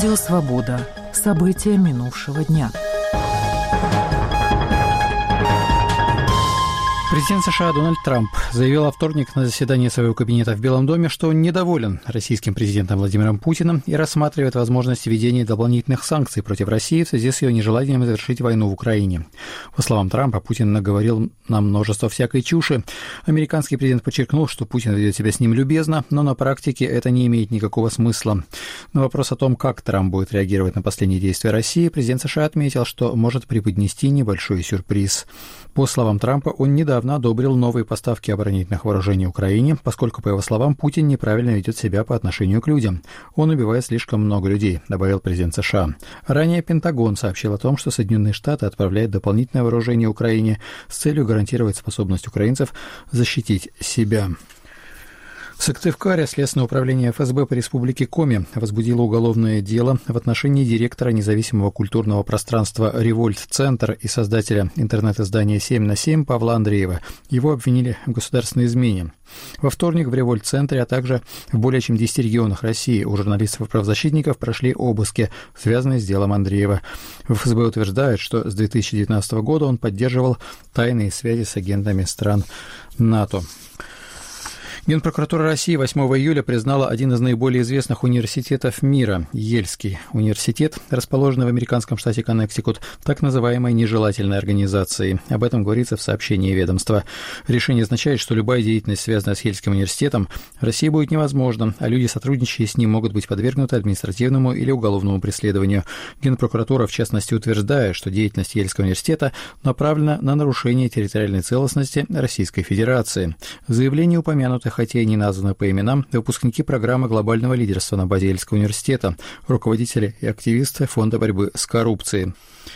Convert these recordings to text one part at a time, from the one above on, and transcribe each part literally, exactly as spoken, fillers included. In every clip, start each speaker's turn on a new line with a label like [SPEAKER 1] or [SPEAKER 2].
[SPEAKER 1] Радио «Свобода». События минувшего дня.
[SPEAKER 2] Президент США Дональд Трамп заявил во вторник на заседании своего кабинета в Белом доме, что он недоволен российским президентом Владимиром Путиным и рассматривает возможность введения дополнительных санкций против России в связи с ее нежеланием завершить войну в Украине. По словам Трампа, Путин наговорил нам множество всякой чуши. Американский президент подчеркнул, что Путин ведет себя с ним любезно, но на практике это не имеет никакого смысла. На вопрос о том, как Трамп будет реагировать на последние действия России, президент США отметил, что может преподнести небольшой сюрприз. По словам Трампа, он недавно одобрил новые поставки оборонительных вооружений Украине, поскольку, по его словам, Путин неправильно ведет себя по отношению к людям. Он убивает слишком много людей, добавил президент США. Ранее Пентагон сообщил о том, что Соединенные Штаты отправляют дополнительное вооружение Украине с целью гарантировать способность украинцев защитить себя. В Сыктывкаре Следственное управление эф эс бэ по республике Коми возбудило уголовное дело в отношении директора независимого культурного пространства «Револьт-центр» и создателя интернет-издания семь на семь Павла Андреева. Его обвинили в государственной измене. Во вторник в «Револьт-центре», а также в более чем десяти регионах России у журналистов и правозащитников прошли обыски, связанные с делом Андреева. В эф эс бэ утверждают, что с две тысячи девятнадцатого года он поддерживал тайные связи с агентами стран НАТО. Генпрокуратура России восьмого июля признала один из наиболее известных университетов мира – Ельский университет, расположенный в американском штате Коннектикут, так называемой нежелательной организацией. Об этом говорится в сообщении ведомства. Решение означает, что любая деятельность, связанная с Ельским университетом, в России будет невозможна, а люди, сотрудничающие с ним, могут быть подвергнуты административному или уголовному преследованию. Генпрокуратура, в частности, утверждает, что деятельность Ельского университета направлена на нарушение территориальной целостности Российской Федерации. В заявлении упомянутых, хотя и не названы по именам, выпускники программы глобального лидерства на базе Ельского университета, руководители и активисты Фонда борьбы с коррупцией.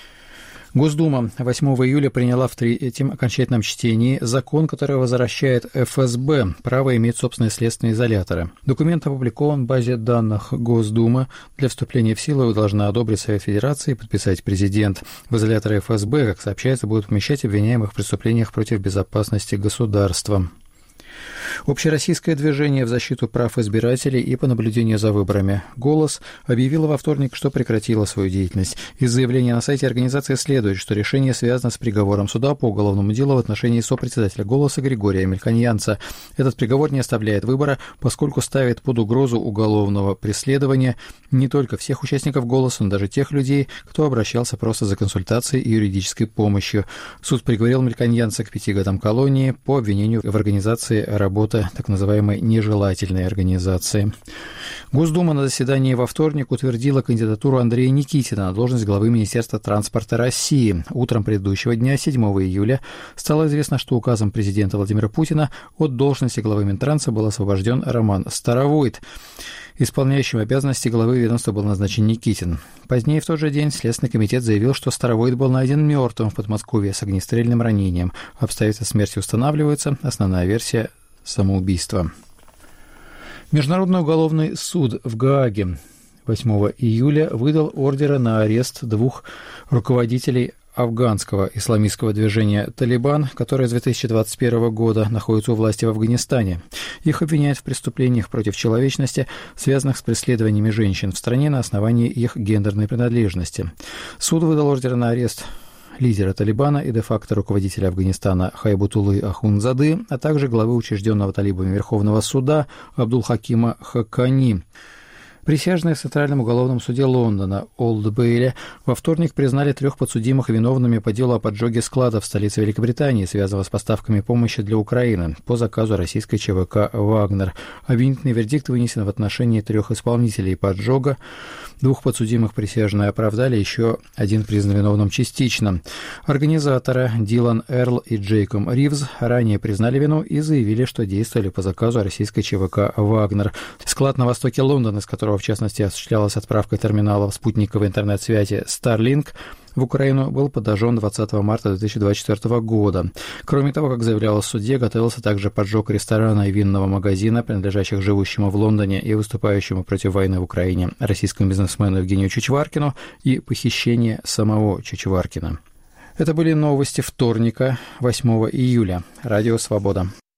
[SPEAKER 2] Госдума восьмого июля приняла в третьем окончательном чтении закон, который возвращает эф эс бэ право иметь собственные следственные изоляторы. Документ опубликован в базе данных Госдумы. Для вступления в силу его должна одобрить Совет Федерации и подписать президент. В изоляторы эф эс бэ, как сообщается, будут помещать обвиняемых в преступлениях против безопасности государства. Общероссийское движение в защиту прав избирателей и по наблюдению за выборами «Голос» объявило во вторник, что прекратило свою деятельность. Из заявления на сайте организации следует, что решение связано с приговором суда по уголовному делу в отношении сопредседателя «Голоса» Григория Мельконьянца. Этот приговор не оставляет выбора, поскольку ставит под угрозу уголовного преследования не только всех участников «Голоса», но даже тех людей, кто обращался просто за консультацией и юридической помощью. Суд приговорил Мельконьянца к пяти годам колонии по обвинению в организации работы так называемой нежелательной организации. Госдума на заседании во вторник утвердила кандидатуру Андрея Никитина на должность главы Министерства транспорта России. Утром предыдущего дня, седьмого июля, стало известно, что указом президента Владимира Путина от должности главы Минтранса был освобожден Роман Старовойт. Исполняющим обязанности главы ведомства был назначен Никитин. Позднее в тот же день Следственный комитет заявил, что Старовойт был найден мертвым в Подмосковье с огнестрельным ранением. Обстоятельства смерти устанавливаются. Основная версия – самоубийство. Международный уголовный суд в Гааге восьмого июля выдал ордеры на арест двух руководителей афганского исламистского движения «Талибан», которое с две тысячи двадцать первого года находится у власти в Афганистане. Их обвиняют в преступлениях против человечности, связанных с преследованиями женщин в стране на основании их гендерной принадлежности. Суд выдал ордер на арест лидера Талибана и де-факто руководителя Афганистана Хайбутуллы Ахундзады, а также главы учрежденного талибами Верховного суда Абдулхакима Хакани. Присяжные в Центральном уголовном суде Лондона Олд Бейли во вторник признали трех подсудимых виновными по делу о поджоге складов в столице Великобритании, связанного с поставками помощи для Украины по заказу российской ЧВК «Вагнер». Обвинительный вердикт вынесен в отношении трех исполнителей поджога. Двух подсудимых присяжные оправдали, еще один признан виновным частично. Организаторы Дилан Эрл и Джейком Ривз ранее признали вину и заявили, что действовали по заказу российской ЧВК «Вагнер». Склад на востоке Лондона, из которого в частности осуществлялась отправка терминалов спутниковой интернет-связи Starlink в Украину, был подожжен двадцатого марта две тысячи двадцать четвёртого года. Кроме того, как заявлялось в суде, готовился также поджог ресторана и винного магазина, принадлежащих живущему в Лондоне и выступающему против войны в Украине российскому бизнесмену Евгению Чичваркину, и похищение самого Чичваркина. Это были новости вторника, восьмого июля. Радио «Свобода».